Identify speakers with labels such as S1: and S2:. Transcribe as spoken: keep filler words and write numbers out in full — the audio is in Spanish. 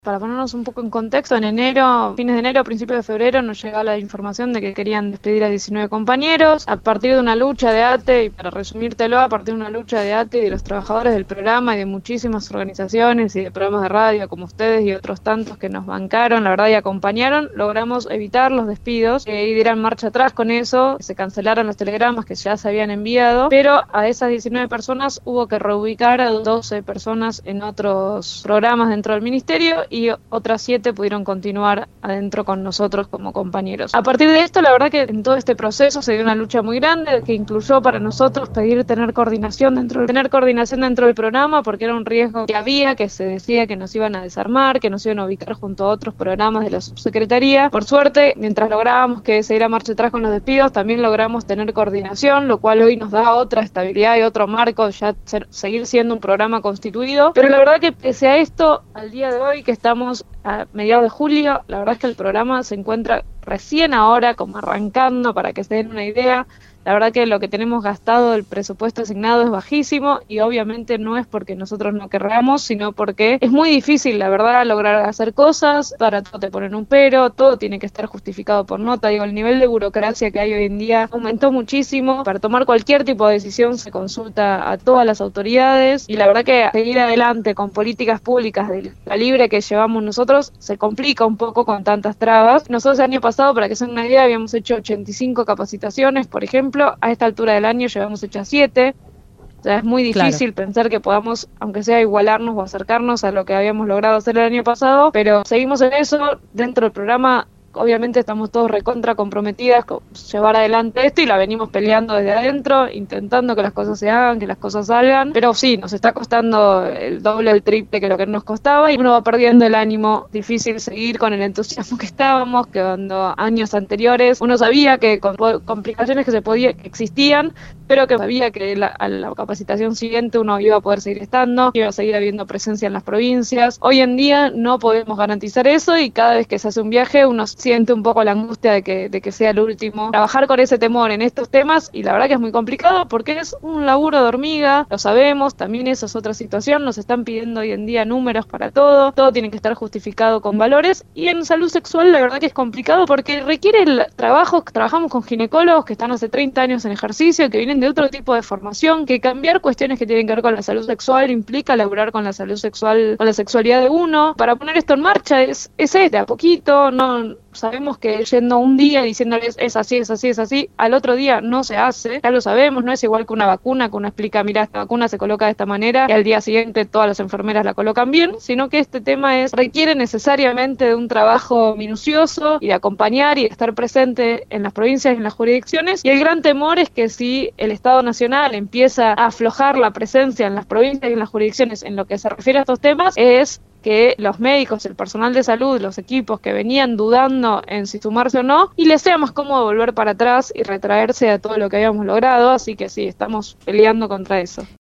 S1: Para ponernos un poco en contexto, en enero, fines de enero, principios de febrero, nos llegó la información de que querían despedir a diecinueve compañeros. A partir de una lucha de A T E, y para resumírtelo, a partir de una lucha de A T E y de los trabajadores del programa y de muchísimas organizaciones y de programas de radio como ustedes y otros tantos que nos bancaron, la verdad, y acompañaron, logramos evitar los despidos eh, y dieran marcha atrás con eso. Se cancelaron los telegramas que ya se habían enviado, pero a esas diecinueve personas hubo que reubicar a doce personas en otros programas dentro del ministerio, y otras siete pudieron continuar adentro con nosotros como compañeros. A partir de esto, la verdad que en todo este proceso se dio una lucha muy grande que incluyó para nosotros pedir tener coordinación dentro, tener coordinación dentro del programa, porque era un riesgo que había, que se decía que nos iban a desarmar, que nos iban a ubicar junto a otros programas de la subsecretaría. Por suerte, mientras lográbamos que se diera marcha atrás con los despidos, también logramos tener coordinación, lo cual hoy nos da otra estabilidad y otro marco, ya ser, seguir siendo un programa constituido. Pero la verdad que pese a esto, al día de hoy que estamos a mediados de julio, la verdad es que el programa se encuentra recién ahora como arrancando, para que se den una idea. La verdad que lo que tenemos gastado del presupuesto asignado es bajísimo, y obviamente no es porque nosotros no querramos, sino porque es muy difícil, la verdad, lograr hacer cosas. Para todo te ponen un pero, todo tiene que estar justificado por nota. Digo, el nivel de burocracia que hay hoy en día aumentó muchísimo. Para tomar cualquier tipo de decisión se consulta a todas las autoridades, y la verdad que seguir adelante con políticas públicas del calibre que llevamos nosotros se complica un poco con tantas trabas. Nosotros el año pasado, para que se den una idea, habíamos hecho ochenta y cinco capacitaciones, por ejemplo. A esta altura del año llevamos hechas siete. O sea, es muy difícil claro. pensar que podamos, aunque sea, igualarnos o acercarnos a lo que habíamos logrado hacer el año pasado, pero seguimos en eso. Dentro del programa, obviamente estamos todos recontra comprometidas con llevar adelante esto, y la venimos peleando desde adentro, intentando que las cosas se hagan, que las cosas salgan, pero sí, nos está costando el doble, el triple que lo que nos costaba, y uno va perdiendo el ánimo. Difícil seguir con el entusiasmo que estábamos, que cuando años anteriores uno sabía que con complicaciones que se podía, que existían, pero que sabía que la, a la capacitación siguiente uno iba a poder seguir estando, iba a seguir habiendo presencia en las provincias. Hoy en día no podemos garantizar eso, y cada vez que se hace un viaje uno siente un poco la angustia de que, de que sea el último. Trabajar con ese temor en estos temas, y la verdad que es muy complicado porque es un laburo de hormiga, lo sabemos, también eso es otra situación. Nos están pidiendo hoy en día números para todo, todo tiene que estar justificado con valores, y en salud sexual la verdad que es complicado porque requiere el trabajo. Trabajamos con ginecólogos que están hace treinta años en ejercicio, que vienen de otro tipo de formación, que cambiar cuestiones que tienen que ver con la salud sexual implica laburar con la salud sexual, con la sexualidad de uno. Para poner esto en marcha es, es de a poquito. No sabemos que yendo un día y diciéndoles es así, es así, es así, al otro día no se hace, ya lo sabemos. No es igual que una vacuna, que uno explica, mira, esta vacuna se coloca de esta manera y al día siguiente todas las enfermeras la colocan bien, sino que este tema es requiere necesariamente de un trabajo minucioso y de acompañar y de estar presente en las provincias y en las jurisdicciones. Y el gran temor es que si el Estado Nacional empieza a aflojar la presencia en las provincias y en las jurisdicciones en lo que se refiere a estos temas, es que los médicos, el personal de salud, los equipos que venían dudando en si sumarse o no, y les sea más cómodo volver para atrás y retraerse a todo lo que habíamos logrado. Así que sí, estamos peleando contra eso.